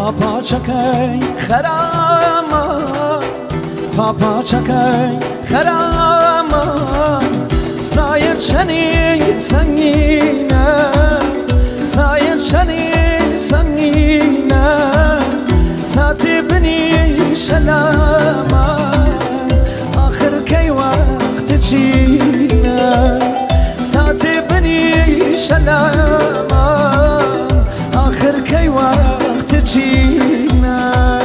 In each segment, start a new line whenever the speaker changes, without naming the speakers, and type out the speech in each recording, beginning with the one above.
پاپا چکای خراما پاپا چکای خراما سایه چنی سنگینه سایه چنی سنگینه ساتی بنی شلاما آخر کی وقت چینه ساتی بنی شلاما آخر کی وقت چینه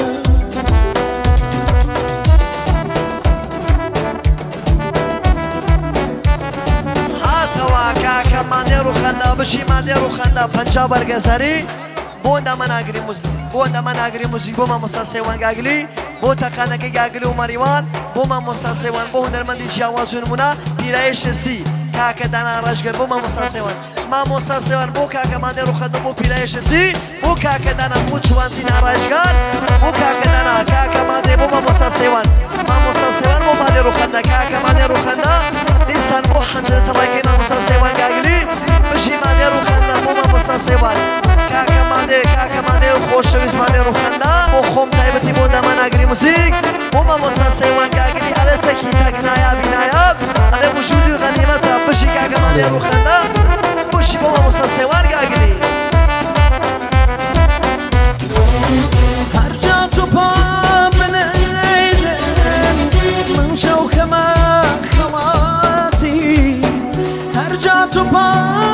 کاکە مادێر و خەندا بشی مادێر و خەندا پەنجا بەرگەزەری بۆ دەمەناگری موزیک بۆ دەمەناگری موزیک بۆ مامۆستا سەیوان گاگلی بۆ تەقانەکەی گاگلی و مەریوان بۆ مامۆستا سەیوان بۆ هونەرمەندی جیاواز و نمونە پیرایشە سی کاکە دانا ڕەشگەر بۆ مامۆستا سەیوان مامۆستا سەیوان بۆ کاکە مادێر و خەندا بۆ پیرایشە سی بۆ کاکە دانا بۆ جوانتینا ڕەشگەر بۆ کاکە دانا کاکە مادێ بۆ مامۆستا سەیوان مامۆستا سەیوان بۆ مادێر و خەندا کاکە مادێر و خەندا دیسان بۆ حەنجرە تەڵاکەی مامۆستا سەیوان گاگلی بشی مادێر و خەندا بۆ مامۆستا سەیوان کاکە مادێ و خۆشەویست مادێر و خەندا بۆ خۆم تایبەتی بۆ دامەناگری موزیک بۆ مامۆستا سەیوان گاگلی ئەرە تەکی تەک نایاب نایاب ئەرە وجودی غەنیمەتە بشی کاکە مادێر و خەندا بشی بۆ مامۆستا سەیوان گاگلی
هەرجا تو پا بنەیدن من شەوکەمە خەڵاتی هەرجا تو پا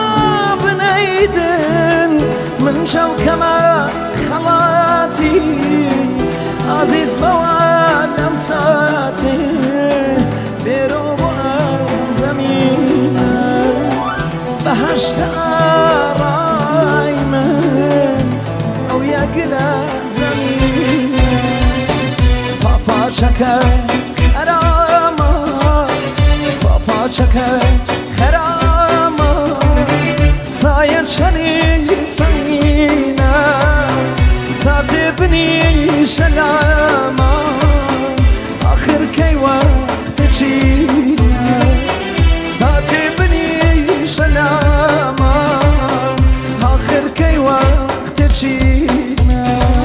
بنەیدن من شەوکەمە خەڵاتی عزیز بەوە لەم ساتێ بێرۆ بۆ زەمینە بەهەشتە ڕای من ئەو یەکلە زەمینە پاپا چەکەی خەرامە پاپا چەکەی خەرامە سایە چەنی سەنگینە ساتێ بنی شەلامە آخر کەی وەختە چینە ساتێ بنی شەلامە آخر کەی وەختە چینە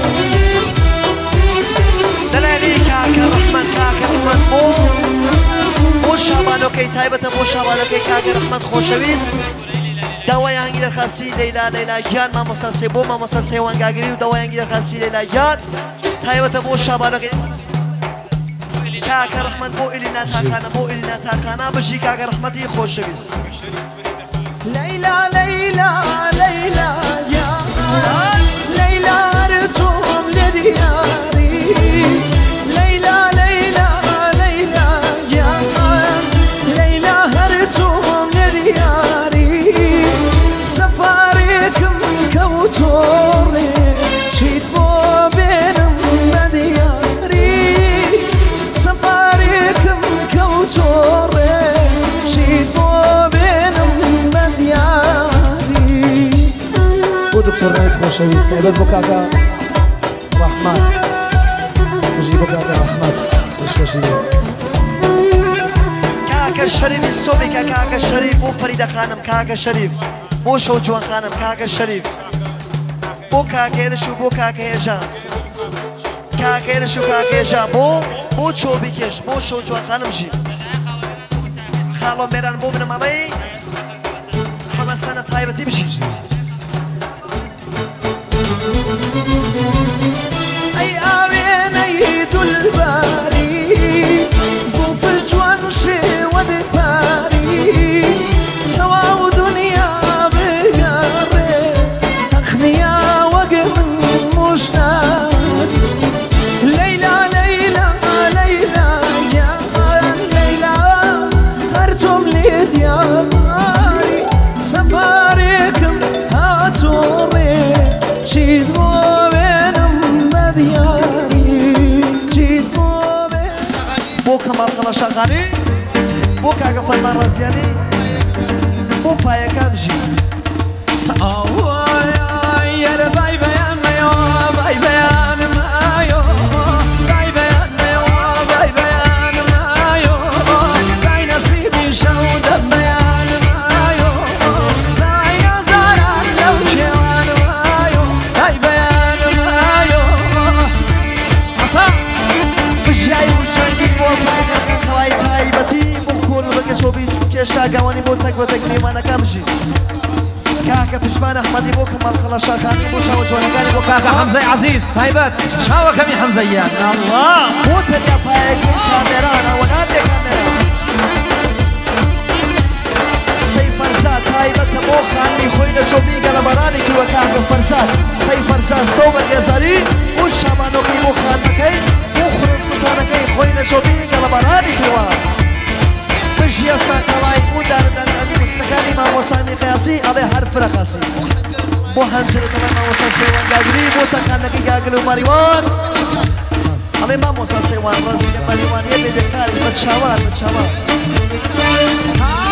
دەلێری کاکە ڕەحمەت کاکە ڕەحمەت بۆ شابانۆکەی تایبەتە بۆ شابانۆکەی کاکە ڕەحمەت خۆشەویست داوایانگی دەرخاستی لەیلا لەیلا گیان مامۆستا سێ بۆ مامۆستا سەیوان گاگری و داوایانگی دەرخاستی لەیلا گیان تایبەتە بۆ شابانۆکەی کاکە ڕەحمەت بۆ ئیلینا تاکانە بۆ ئیلینا تاکانە بشی کاکە ڕەحمەتی خۆشەویست
لەیلا لەیلا لەیلا گیان لەیلا هەرتۆم لە دیاری لەیلا لەیلا لەیلا گیان لەیلا هەرتۆم لە دیاری سەفارێکم کەوتۆڕێ چیت بۆ بێنم بە دیاری سەفارێکم کەوتۆڕێ چیت بۆ بێنم بە دیاری بۆ دکتۆر نایت خۆشەویست تایبەت بۆ کاکە ڕەحمەت بژی بۆ کاکە ڕەحمەت پێشکەشی
کاکە شەریفی سۆبێکە کاکە شەریف بۆ فەریدە خانم کاکە شەریف بۆ شەو جوان خانم کاکە شەریف بۆ کاکە هێرش و بۆ کاکە هێژا کاکە هێرش و کاکە هێژا بۆ چۆبی کێش بۆ شەو جوان خانم ژی خاڵۆ مێران بۆ بنەمەڵەی هەمەسانە تایبەتی بژی
ئەی ئاوێنەی دولباری زوڵفت جوان شێوە دەپاری چەواو دونیا بگەڕێ تەخنیا وەگە من موشتاری لەیلا لەیلا لەیلا گیان لەیلا هەرتۆم لێ دیاری سەفارێکم هاتۆڕێ چیت بۆ بێنم بە دیاری چیت بۆ
بۆ کەمال قەڵەشەغانی بۆ کاکە فەرمان ڕەزیانی بۆ پایەکان ژی
یارە بای بەیان مەیەوە بای بەیان مایۆ بای بەیان مەیەوە بای بەیان مایۆ بای نەسیبی شەو دەبەیان مایۆ زایە زاران لەو کێوان مایۆ بای بەیان مایۆ
چاگەوانی بۆ تەکوەتەک میوانەکە بژی کاکە پشمان ئەحمەدی بۆ کەماڵ خەڵە شاخانی بۆ چاوە جوانەکانی بۆ
کاکە حەمزەی عەزیز تایبەت چاوەکەمی حەمزەیان الله
بۆ تەنیا پایەکسەی کامێرانە وەنادێ کامێران سەی فەرزاد تایبەتە بۆ خانمی خۆی لە چۆبی گەلەبەرانی کردووە کاکە فەرزاد سەی فەرزاد سەو بەرگێزاری بۆ شابانۆکەی بۆ خانمەکەی بۆ خوڕم سوتانەکەی خۆی لە چۆبی گەلەبەرانی کردووە بژیە ساکەڵای بۆ دارەدانانی وستەکانی مامۆسامی قیاسی ئەڵێ هەر فرەقاسی بۆ هەنجرەکەڵای مامۆسا سەیوان گاگری بۆ تەکانەکەی گاگل و مەریوان ئەڵێ مامۆسا سەیوان ڕەزیە مەریوان یە بێدەکاری بە چاوار